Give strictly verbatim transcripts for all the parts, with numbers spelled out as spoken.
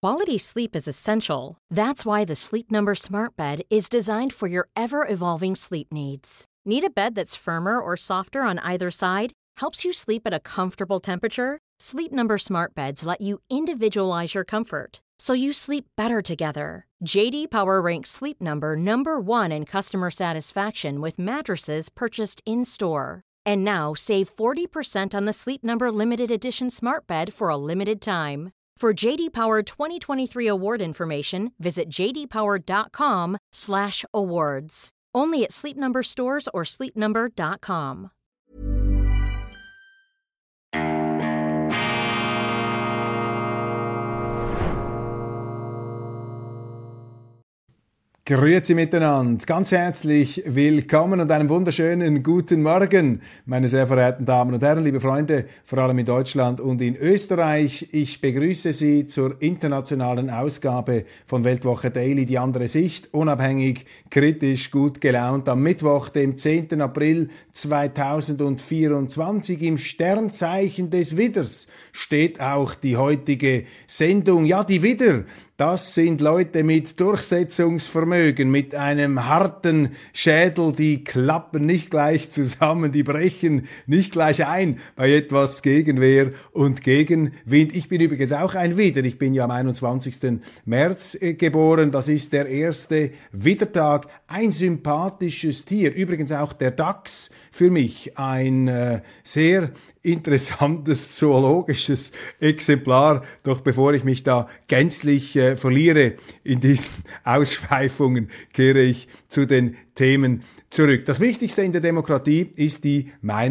Quality sleep is essential. That's why the Sleep Number Smart Bed is designed for your ever-evolving sleep needs. Need a bed that's firmer or softer on either side? Helps you sleep at a comfortable temperature? Sleep Number Smart Beds let you individualize your comfort, so you sleep better together. J D Power ranks Sleep Number number one in customer satisfaction with mattresses purchased in-store. And now, save forty percent on the Sleep Number Limited Edition Smart Bed for a limited time. For J D Power twenty twenty-three award information, visit j d power dot com slash awards. Only at Sleep Number stores or sleep number dot com. Grüezi miteinander, ganz herzlich willkommen und einen wunderschönen guten Morgen, meine sehr verehrten Damen und Herren, liebe Freunde, vor allem in Deutschland und in Österreich. Ich begrüße Sie zur internationalen Ausgabe von Weltwoche Daily, die andere Sicht, unabhängig, kritisch, gut gelaunt, am Mittwoch, dem zehnten April zweitausendvierundzwanzig. Im Sternzeichen des Widders steht auch die heutige Sendung. Ja, die Widder, das sind Leute mit Durchsetzungsvermögen, mit einem harten Schädel, die klappen nicht gleich zusammen, die brechen nicht gleich ein bei etwas Gegenwehr und Gegenwind. Ich bin übrigens auch ein Widder, ich bin ja am einundzwanzigsten März äh, geboren, das ist der erste Widdertag, ein sympathisches Tier, übrigens auch der Dachs für mich ein äh, sehr interessantes zoologisches Exemplar. Doch bevor ich mich da gänzlich äh, verliere in diesen Ausschweifungen, kehre ich zu den Themen zurück. Das Wichtigste in der Demokratie ist die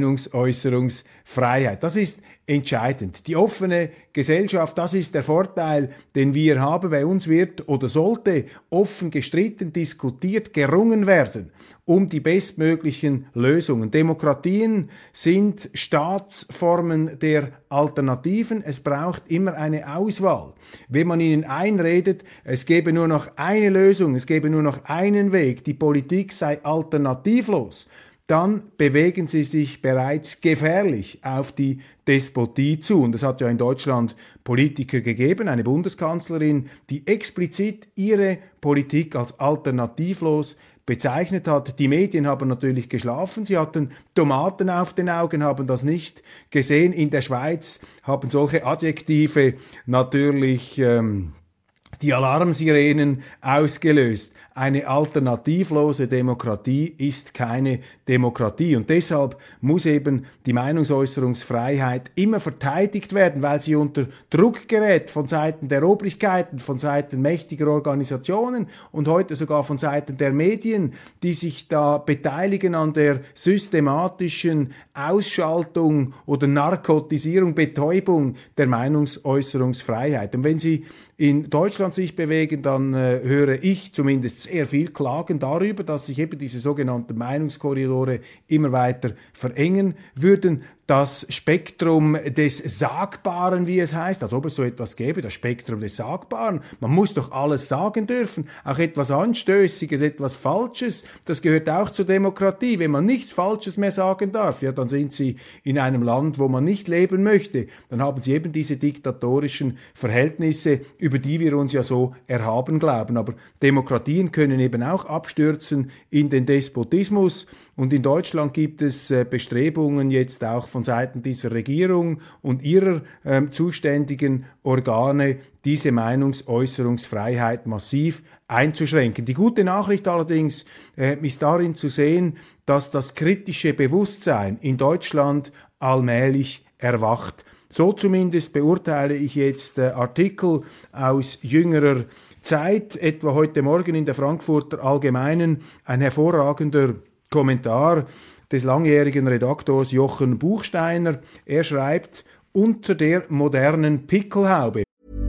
Meinungsäußerungsfreiheit. Das ist entscheidend. Die offene Gesellschaft, das ist der Vorteil, den wir haben. Bei uns wird oder sollte offen gestritten, diskutiert, gerungen werden um die bestmöglichen Lösungen. Demokratien sind Staatsformen der Alternativen. Es braucht immer eine Auswahl. Wenn man ihnen einredet, es gebe nur noch eine Lösung, es gebe nur noch einen Weg, die Politik sei alternativlos, dann bewegen sie sich bereits gefährlich auf die Despotie zu. Und es hat ja in Deutschland Politiker gegeben, eine Bundeskanzlerin, die explizit ihre Politik als alternativlos bezeichnet hat. Die Medien haben natürlich geschlafen, sie hatten Tomaten auf den Augen, haben das nicht gesehen. In der Schweiz haben solche Adjektive natürlich ähm, die Alarmsirenen ausgelöst. Eine alternativlose Demokratie ist keine Demokratie und deshalb muss eben die Meinungsäußerungsfreiheit immer verteidigt werden, weil sie unter Druck gerät von Seiten der Obrigkeiten, von Seiten mächtiger Organisationen und heute sogar von Seiten der Medien, die sich da beteiligen an der systematischen Ausschaltung oder Narkotisierung, Betäubung der Meinungsäußerungsfreiheit. Und wenn Sie in Deutschland sich bewegen, dann äh, höre ich zumindest sehr viel Klagen darüber, dass sich eben diese sogenannten Meinungskorridore immer weiter verengen würden. Das Spektrum des Sagbaren, wie es heißt, als ob es so etwas gäbe, das Spektrum des Sagbaren. Man muss doch alles sagen dürfen, auch etwas Anstößiges, etwas Falsches, das gehört auch zur Demokratie. Wenn man nichts Falsches mehr sagen darf, ja, dann sind Sie in einem Land, wo man nicht leben möchte. Dann haben Sie eben diese diktatorischen Verhältnisse, über die wir uns ja so erhaben glauben. Aber Demokratien können eben auch abstürzen in den Despotismus. Und in Deutschland gibt es äh, Bestrebungen jetzt auch von Seiten dieser Regierung und ihrer äh, zuständigen Organe, diese Meinungsäußerungsfreiheit massiv einzuschränken. Die gute Nachricht allerdings äh, ist darin zu sehen, dass das kritische Bewusstsein in Deutschland allmählich erwacht. So zumindest beurteile ich jetzt äh, Artikel aus jüngerer Zeit, etwa heute Morgen in der Frankfurter Allgemeinen, ein hervorragender Kommentar des langjährigen Redaktors Jochen Buchsteiner. Er schreibt, unter der modernen Pickelhaube.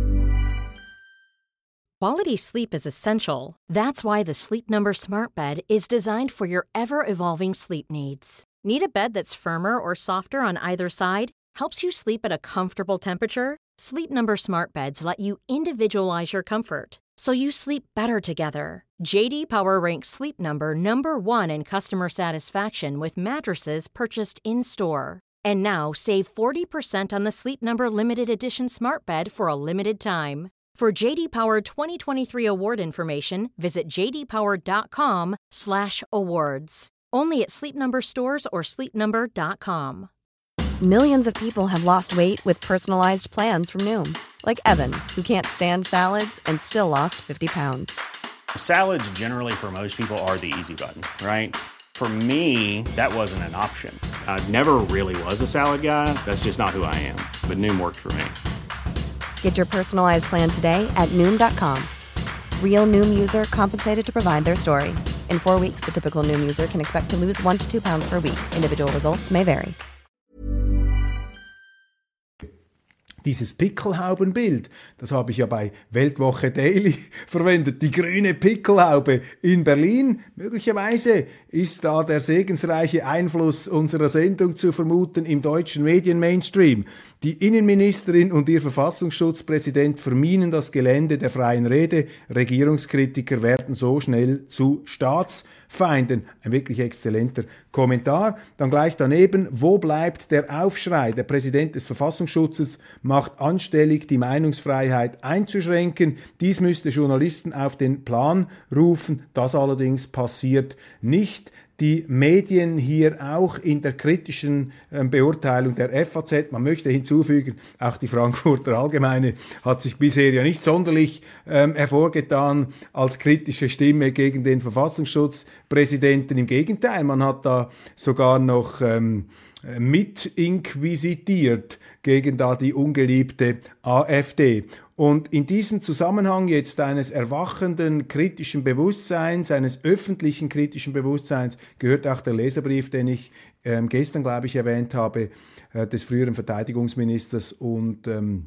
Quality sleep is essential. That's why the Sleep Number Smart Bed is designed for your ever-evolving sleep needs. Need a bed that's firmer or softer on either side? Helps you sleep at a comfortable temperature? Sleep Number Smart Beds let you individualize your comfort, so you sleep better together. J D Power ranks Sleep Number number one in customer satisfaction with mattresses purchased in-store. And now, save forty percent on the Sleep Number Limited Edition Smart Bed for a limited time. For J D Power twenty twenty-three award information, visit j d power dot com slash awards. Only at Sleep Number stores or sleep number dot com. Millions of people have lost weight with personalized plans from Noom. Like Evan, who can't stand salads and still lost fifty pounds. Salads generally for most people are the easy button, right? For me, that wasn't an option. I never really was a salad guy. That's just not who I am. But Noom worked for me. Get your personalized plan today at Noom dot com. Real Noom user compensated to provide their story. In four weeks, the typical Noom user can expect to lose one to two pounds per week. Individual results may vary. Dieses Pickelhaubenbild, das habe ich ja bei Weltwoche Daily verwendet. Die grüne Pickelhaube in Berlin. Möglicherweise ist da der segensreiche Einfluss unserer Sendung zu vermuten im deutschen Medien-Mainstream. Die Innenministerin und ihr Verfassungsschutzpräsident verminen das Gelände der freien Rede. Regierungskritiker werden so schnell zu Staatsfeinden. Ein wirklich exzellenter Kommentar. Dann gleich daneben, wo bleibt der Aufschrei? Der Präsident des Verfassungsschutzes macht anstellig, die Meinungsfreiheit einzuschränken. Dies müsste Journalisten auf den Plan rufen. Das allerdings passiert nicht. Die Medien hier auch in der kritischen äh, Beurteilung der F A Z. Man möchte hinzufügen, auch die Frankfurter Allgemeine hat sich bisher ja nicht sonderlich ähm, hervorgetan als kritische Stimme gegen den Verfassungsschutzpräsidenten. Im Gegenteil, man hat da sogar noch ähm, mit inquisitiert gegen da die ungeliebte AfD. Und in diesem Zusammenhang jetzt eines erwachenden kritischen Bewusstseins, eines öffentlichen kritischen Bewusstseins, gehört auch der Leserbrief, den ich ähm, gestern, glaube ich, erwähnt habe, äh, des früheren Verteidigungsministers und ähm,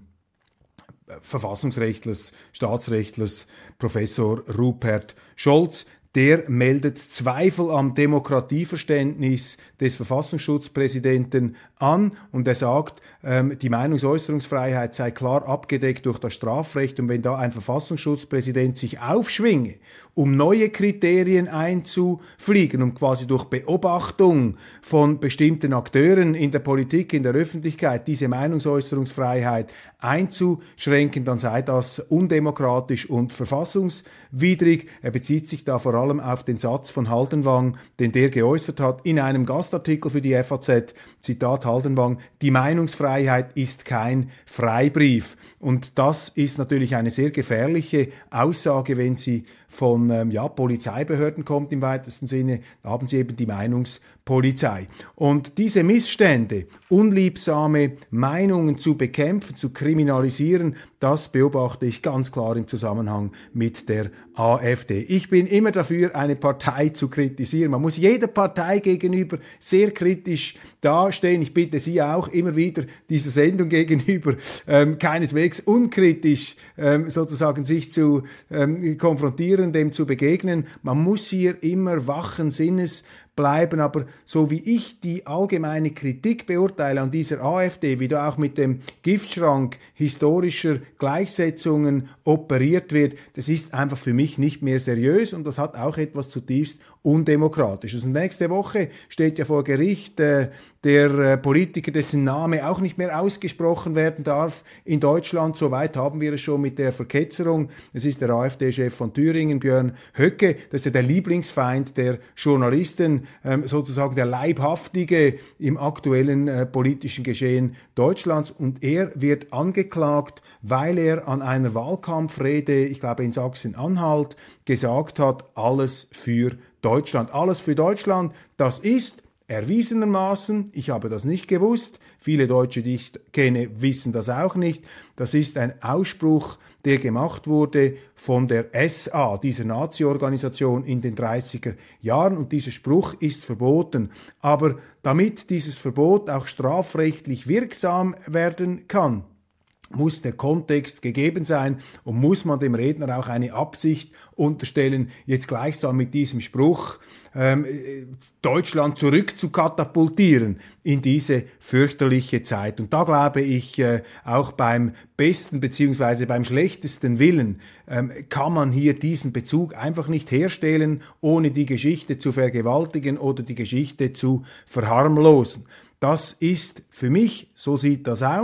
Verfassungsrechtlers, Staatsrechtlers, Professor Rupert Scholz. Der meldet Zweifel am Demokratieverständnis des Verfassungsschutzpräsidenten an und er sagt, ähm, die Meinungsäußerungsfreiheit sei klar abgedeckt durch das Strafrecht und wenn da ein Verfassungsschutzpräsident sich aufschwinge, um neue Kriterien einzufliegen, um quasi durch Beobachtung von bestimmten Akteuren in der Politik, in der Öffentlichkeit diese Meinungsäußerungsfreiheit einzuschränken, dann sei das undemokratisch und verfassungswidrig. Er bezieht sich da vor allem auf den Satz von Haldenwang, den der geäußert hat in einem Gastartikel für die F A Z, Zitat Haldenwang, die Meinungsfreiheit ist kein Freibrief. Und das ist natürlich eine sehr gefährliche Aussage, wenn sie von ähm, ja, Polizeibehörden kommt im weitesten Sinne, da haben sie eben die Meinungspolizei. Und diese Missstände, unliebsame Meinungen zu bekämpfen, zu kriminalisieren, das beobachte ich ganz klar im Zusammenhang mit der AfD. Ich bin immer dafür, eine Partei zu kritisieren. Man muss jeder Partei gegenüber sehr kritisch dastehen. Ich bitte Sie auch immer wieder dieser Sendung gegenüber ähm, keineswegs unkritisch ähm, sozusagen sich zu ähm, konfrontieren, dem zu begegnen. Man muss hier immer wachen Sinnes bleiben, aber so wie ich die allgemeine Kritik beurteile an dieser AfD, wie da auch mit dem Giftschrank historischer Gleichsetzungen operiert wird, das ist einfach für mich nicht mehr seriös und das hat auch etwas zutiefst Undemokratisches. Und nächste Woche steht ja vor Gericht äh, der äh, Politiker, dessen Name auch nicht mehr ausgesprochen werden darf in Deutschland. Soweit haben wir es schon mit der Verketzerung. Es ist der AfD-Chef von Thüringen, Björn Höcke. Das ist ja der Lieblingsfeind der Journalisten, ähm, sozusagen der Leibhaftige im aktuellen äh, politischen Geschehen Deutschlands. Und er wird angeklagt, weil er an einer Wahlkampfrede, ich glaube in Sachsen-Anhalt, gesagt hat, alles für Deutschland. Alles für Deutschland, das ist erwiesenermaßen, ich habe das nicht gewusst, viele Deutsche, die ich kenne, wissen das auch nicht, das ist ein Ausspruch, der gemacht wurde von der S A, dieser Nazi-Organisation in den dreißiger Jahren und dieser Spruch ist verboten. Aber damit dieses Verbot auch strafrechtlich wirksam werden kann, muss der Kontext gegeben sein und muss man dem Redner auch eine Absicht unterstellen, jetzt gleichsam mit diesem Spruch ähm, Deutschland zurück zu katapultieren in diese fürchterliche Zeit. Und da glaube ich, äh, auch beim besten beziehungsweise beim schlechtesten Willen ähm, kann man hier diesen Bezug einfach nicht herstellen, ohne die Geschichte zu vergewaltigen oder die Geschichte zu verharmlosen. Das ist für mich, so sieht das aus,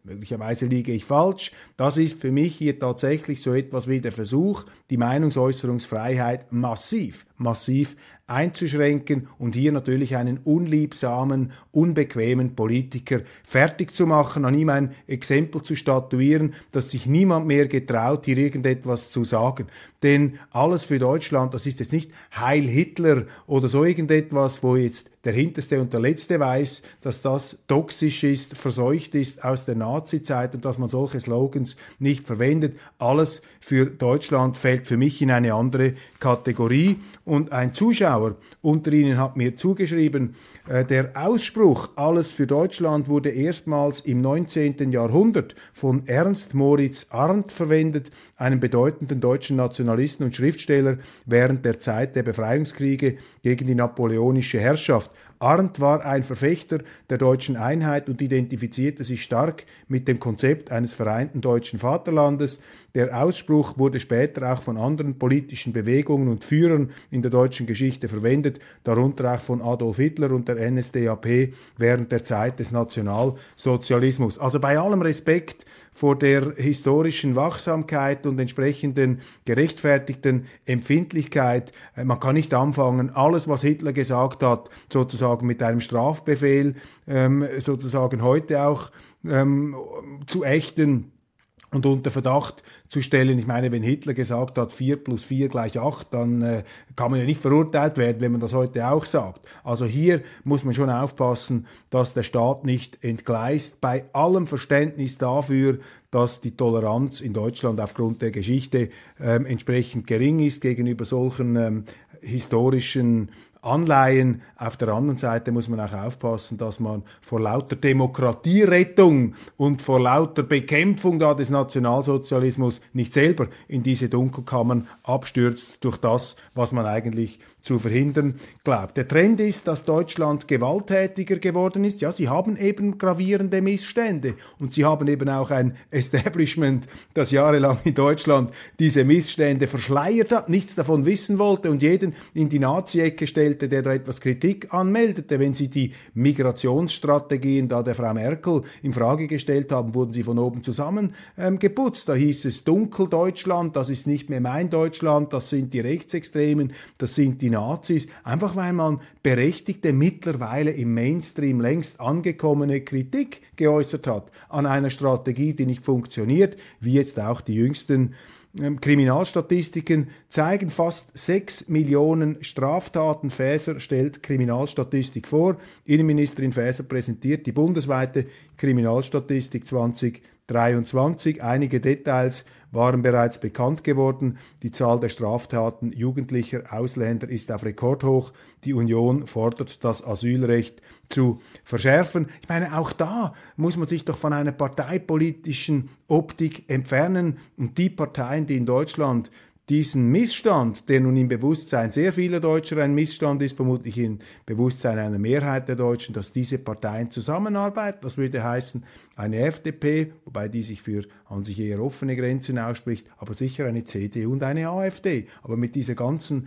Möglicherweise liege ich falsch. Das ist für mich hier tatsächlich so etwas wie der Versuch, die Meinungsäußerungsfreiheit massiv, massiv einzuschränken und hier natürlich einen unliebsamen, unbequemen Politiker fertig zu machen, an ihm ein Exempel zu statuieren, dass sich niemand mehr getraut, hier irgendetwas zu sagen. Denn alles für Deutschland, das ist jetzt nicht Heil Hitler oder so irgendetwas, wo jetzt der Hinterste und der Letzte weiß, dass das toxisch ist, verseucht ist aus der Nazizeit und dass man solche Slogans nicht verwendet. Alles für Deutschland fällt für mich in eine andere Kategorie. Und ein Zuschauer unter Ihnen hat mir zugeschrieben, äh, der Ausspruch Alles für Deutschland wurde erstmals im neunzehnten Jahrhundert von Ernst Moritz Arndt verwendet, einem bedeutenden deutschen Nationalisten und Schriftsteller während der Zeit der Befreiungskriege gegen die napoleonische Herrschaft. Arndt war ein Verfechter der deutschen Einheit und identifizierte sich stark mit dem Konzept eines vereinten deutschen Vaterlandes. Der Ausspruch wurde später auch von anderen politischen Bewegungen und Führern in der deutschen Geschichte verwendet, darunter auch von Adolf Hitler und der N S D A P während der Zeit des Nationalsozialismus. Also bei allem Respekt vor der historischen Wachsamkeit und entsprechenden gerechtfertigten Empfindlichkeit. Man kann nicht anfangen, alles, was Hitler gesagt hat, sozusagen mit einem Strafbefehl ähm, sozusagen heute auch ähm, zu ächten und unter Verdacht zu stellen. Ich meine, wenn Hitler gesagt hat, vier plus vier gleich acht, dann äh, kann man ja nicht verurteilt werden, wenn man das heute auch sagt. Also hier muss man schon aufpassen, dass der Staat nicht entgleist, bei allem Verständnis dafür, dass die Toleranz in Deutschland aufgrund der Geschichte ähm, entsprechend gering ist gegenüber solchen ähm, historischen Anleihen. Auf der anderen Seite muss man auch aufpassen, dass man vor lauter Demokratierettung und vor lauter Bekämpfung da des Nationalsozialismus nicht selber in diese Dunkelkammern abstürzt durch das, was man eigentlich zu verhindern glaubt. Der Trend ist, dass Deutschland gewalttätiger geworden ist. Ja, sie haben eben gravierende Missstände und sie haben eben auch ein Establishment, das jahrelang in Deutschland diese Missstände verschleiert hat, nichts davon wissen wollte und jeden in die Nazi-Ecke stellte, der da etwas Kritik anmeldete. Wenn sie die Migrationsstrategien da der Frau Merkel in Frage gestellt haben, wurden sie von oben zusammen ähm, geputzt. Da hieß es Dunkeldeutschland, das ist nicht mehr mein Deutschland, das sind die Rechtsextremen, das sind die Nazis, einfach weil man berechtigte, mittlerweile im Mainstream längst angekommene Kritik geäußert hat an einer Strategie, die nicht funktioniert, wie jetzt auch die jüngsten ähm, Kriminalstatistiken zeigen. Fast sechs Millionen Straftaten. Faeser stellt Kriminalstatistik vor. Innenministerin Faeser präsentiert die bundesweite Kriminalstatistik zwanzig dreiundzwanzig. Einige Details waren bereits bekannt geworden. Die Zahl der Straftaten jugendlicher Ausländer ist auf Rekordhoch. Die Union fordert, das Asylrecht zu verschärfen. Ich meine, auch da muss man sich doch von einer parteipolitischen Optik entfernen. Und die Parteien, die in Deutschland diesen Missstand, der nun im Bewusstsein sehr vieler Deutscher ein Missstand ist, vermutlich im Bewusstsein einer Mehrheit der Deutschen, dass diese Parteien zusammenarbeiten. Das würde heißen, eine F D P, wobei die sich für an sich eher offene Grenzen ausspricht, aber sicher eine C D U und eine AfD. Aber mit dieser ganzen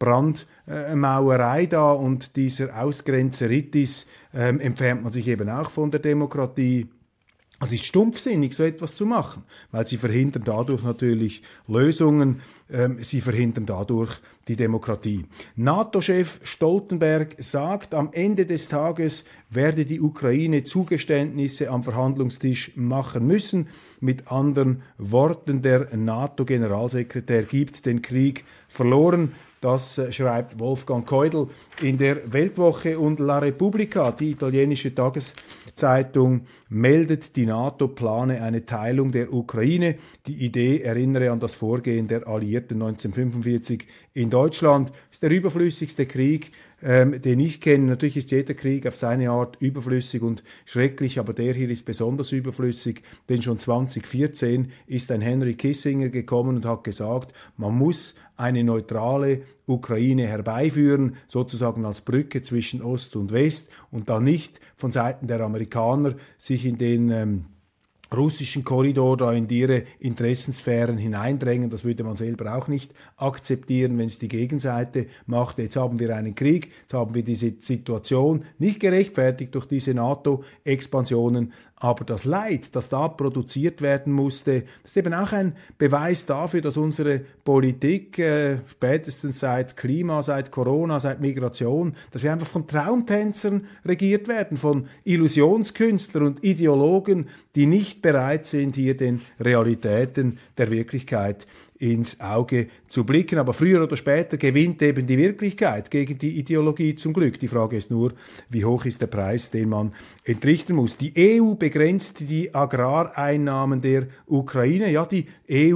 Brandmauerei da und dieser Ausgrenzeritis ähm, entfernt man sich eben auch von der Demokratie. Es ist stumpfsinnig, so etwas zu machen, weil sie verhindern dadurch natürlich Lösungen, ähm, sie verhindern dadurch die Demokratie. NATO-Chef Stoltenberg sagt, am Ende des Tages werde die Ukraine Zugeständnisse am Verhandlungstisch machen müssen. Mit anderen Worten, der NATO-Generalsekretär gibt den Krieg verloren. Das schreibt Wolfgang Keudel in der Weltwoche, und La Repubblica, die italienische Tageszeitung, meldet, die NATO plane eine Teilung der Ukraine. Die Idee erinnere an das Vorgehen der Alliierten neunzehnhundertfünfundvierzig in Deutschland. Das ist der überflüssigste Krieg, ähm, den ich kenne. Natürlich ist jeder Krieg auf seine Art überflüssig und schrecklich, aber der hier ist besonders überflüssig, denn schon zwanzig vierzehn ist ein Henry Kissinger gekommen und hat gesagt, man muss eine neutrale Ukraine herbeiführen, sozusagen als Brücke zwischen Ost und West, und dann nicht von Seiten der Amerikaner sich in den ähm, russischen Korridor da in ihre Interessensphären hineindrängen. Das würde man selber auch nicht akzeptieren, wenn es die Gegenseite macht. Jetzt haben wir einen Krieg, jetzt haben wir diese Situation, nicht gerechtfertigt durch diese NATO-Expansionen, Aber das Leid, das da produziert werden musste, das ist eben auch ein Beweis dafür, dass unsere Politik äh, spätestens seit Klima, seit Corona, seit Migration, dass wir einfach von Traumtänzern regiert werden, von Illusionskünstlern und Ideologen, die nicht bereit sind, hier den Realitäten der Wirklichkeit ins Auge zu blicken. Aber früher oder später gewinnt eben die Wirklichkeit gegen die Ideologie zum Glück. Die Frage ist nur, wie hoch ist der Preis, den man entrichten muss. Die E U begrenzt die Agrareinnahmen der Ukraine. Ja, die E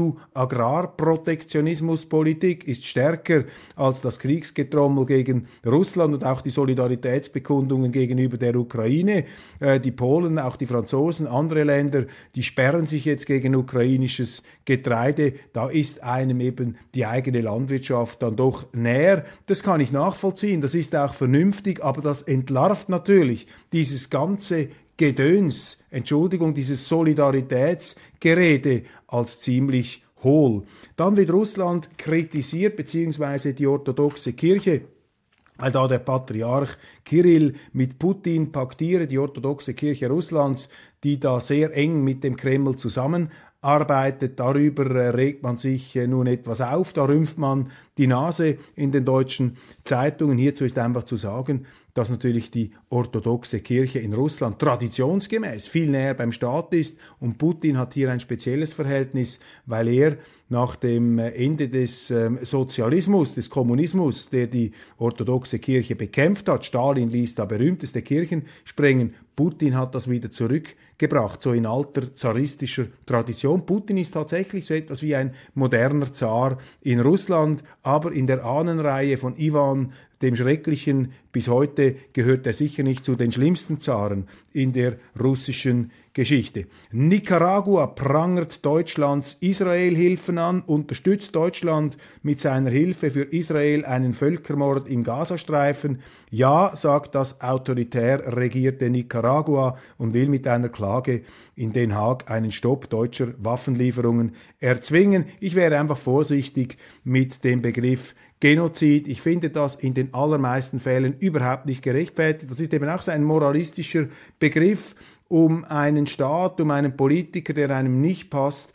U-Agrarprotektionismuspolitik ist stärker als das Kriegsgetrommel gegen Russland und auch die Solidaritätsbekundungen gegenüber der Ukraine. Äh, die Polen, auch die Franzosen, andere Länder, die sperren sich jetzt gegen ukrainisches Getreide. Da ist einem eben die eigene Landwirtschaft dann doch näher. Das kann ich nachvollziehen, das ist auch vernünftig, aber das entlarvt natürlich dieses ganze Gedöns, Entschuldigung, dieses Solidaritätsgerede als ziemlich hohl. Dann wird Russland kritisiert, beziehungsweise die orthodoxe Kirche, weil da der Patriarch Kirill mit Putin paktiere, die orthodoxe Kirche Russlands, die da sehr eng mit dem Kreml zusammenarbeitet. Darüber äh, regt man sich äh, nun etwas auf, da rümpft man die Nase in den deutschen Zeitungen. Hierzu ist einfach zu sagen, dass natürlich die orthodoxe Kirche in Russland traditionsgemäß viel näher beim Staat ist und Putin hat hier ein spezielles Verhältnis, weil er nach dem Ende des ähm, Sozialismus, des Kommunismus, der die orthodoxe Kirche bekämpft hat, Stalin ließ da berühmteste Kirchen sprengen, Putin hat das wieder zurückgebracht, so in alter zaristischer Tradition. Putin ist tatsächlich so etwas wie ein moderner Zar in Russland, aber in der Ahnenreihe von Iwan dem Schrecklichen bis heute gehört er sicher nicht zu den schlimmsten Zaren in der russischen Geschichte. Nicaragua prangert Deutschlands Israel-Hilfen an, unterstützt Deutschland mit seiner Hilfe für Israel einen Völkermord im Gazastreifen. Ja, sagt das autoritär regierte Nicaragua und will mit einer Klage in Den Haag einen Stopp deutscher Waffenlieferungen erzwingen. Ich wäre einfach vorsichtig mit dem Begriff Genozid. Ich finde das in den allermeisten Fällen überhaupt nicht gerechtfertigt. Das ist eben auch so ein moralistischer Begriff, um einen Staat, um einen Politiker, der einem nicht passt,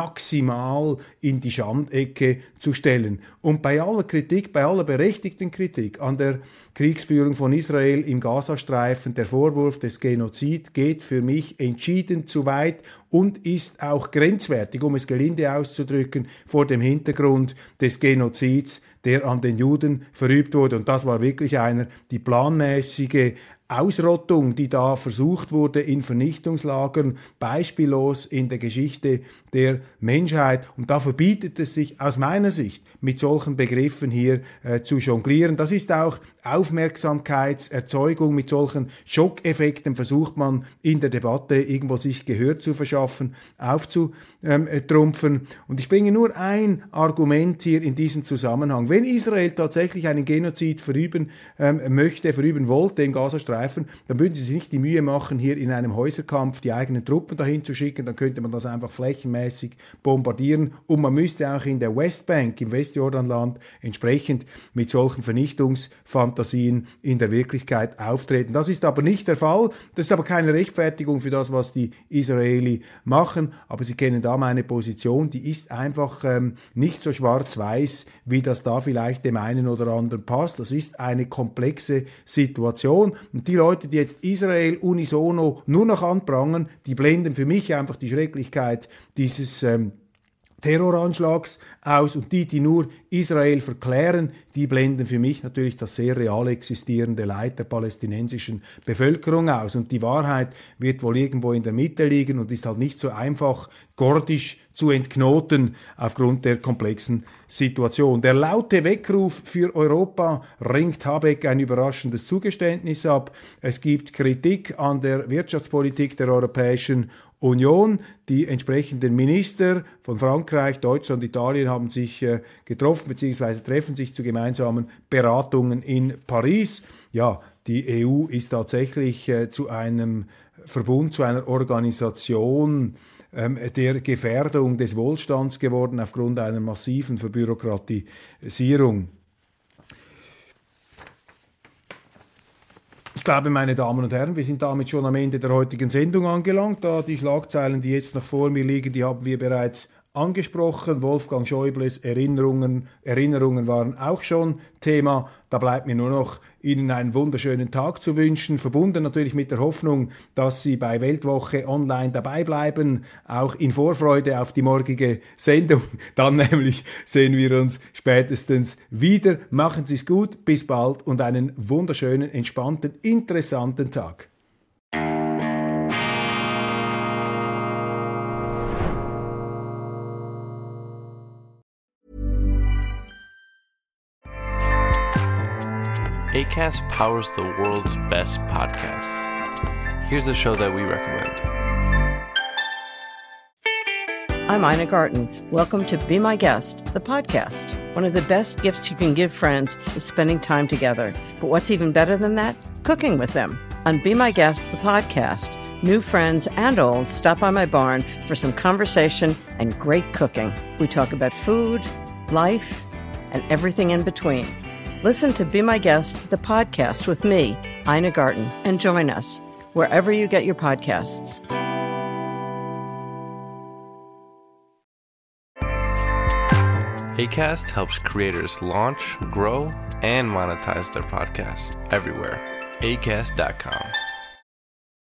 maximal in die Schandecke zu stellen. Und bei aller Kritik, bei aller berechtigten Kritik an der Kriegsführung von Israel im Gazastreifen, der Vorwurf des Genozid geht für mich entschieden zu weit und ist auch grenzwertig, um es gelinde auszudrücken, vor dem Hintergrund des Genozids, der an den Juden verübt wurde. Und das war wirklich einer, die planmäßige Ausrottung, die da versucht wurde in Vernichtungslagern, beispiellos in der Geschichte der Menschheit. Und da verbietet es sich aus meiner Sicht, mit solchen Begriffen hier äh, zu jonglieren. Das ist auch Aufmerksamkeitserzeugung. Mit solchen Schockeffekten versucht man in der Debatte irgendwo sich Gehör zu verschaffen, aufzutrumpfen. Und ich bringe nur ein Argument hier in diesem Zusammenhang. Wenn Israel tatsächlich einen Genozid verüben ähm, möchte, verüben wollte im Gazastreifen, dann würden sie sich nicht die Mühe machen, hier in einem Häuserkampf die eigenen Truppen dahin zu schicken, dann könnte man das einfach flächenmäßig bombardieren und man müsste auch in der Westbank, im Westjordanland, entsprechend mit solchen Vernichtungsfantasien in der Wirklichkeit auftreten. Das ist aber nicht der Fall, das ist aber keine Rechtfertigung für das, was die Israeli machen, aber Sie kennen da meine Position, die ist einfach ähm, nicht so schwarz-weiß, wie das da vielleicht dem einen oder anderen passt. Das ist eine komplexe Situation. Und die Leute, die jetzt Israel unisono nur noch anprangern, die blenden für mich einfach die Schrecklichkeit dieses ähm, Terroranschlags aus und die, die nur Israel verklären, die blenden für mich natürlich das sehr real existierende Leid der palästinensischen Bevölkerung aus. Und die Wahrheit wird wohl irgendwo in der Mitte liegen und ist halt nicht so einfach gordisch zu entknoten aufgrund der komplexen Situation. Der laute Weckruf für Europa ringt Habeck ein überraschendes Zugeständnis ab. Es gibt Kritik an der Wirtschaftspolitik der Europäischen Union. Die entsprechenden Minister von Frankreich, Deutschland, Italien haben sich äh, getroffen bzw. treffen sich zu gemeinsamen Beratungen in Paris. Ja, die E U ist tatsächlich äh, zu einem Verbund, zu einer Organisation ähm, der Gefährdung des Wohlstands geworden aufgrund einer massiven Verbürokratisierung. Ich glaube, meine Damen und Herren, wir sind damit schon am Ende der heutigen Sendung angelangt. Da die Schlagzeilen, die jetzt noch vor mir liegen, die haben wir bereits angesprochen. Wolfgang Schäubles Erinnerungen, Erinnerungen waren auch schon Thema. Da bleibt mir nur noch, Ihnen einen wunderschönen Tag zu wünschen, verbunden natürlich mit der Hoffnung, dass Sie bei Weltwoche Online dabei bleiben, auch in Vorfreude auf die morgige Sendung. Dann nämlich sehen wir uns spätestens wieder. Machen Sie es gut, bis bald und einen wunderschönen, entspannten, interessanten Tag. Acast powers the world's best podcasts. Here's a show that we recommend. I'm Ina Garten. Welcome to Be My Guest, the podcast. One of the best gifts you can give friends is spending time together. But what's even better than that? Cooking with them. On Be My Guest, the podcast, new friends and old stop by my barn for some conversation and great cooking. We talk about food, life, and everything in between. Listen to Be My Guest, the podcast with me, Ina Garten, and join us wherever you get your podcasts. Acast helps creators launch, grow, and monetize their podcasts everywhere. acast dot com.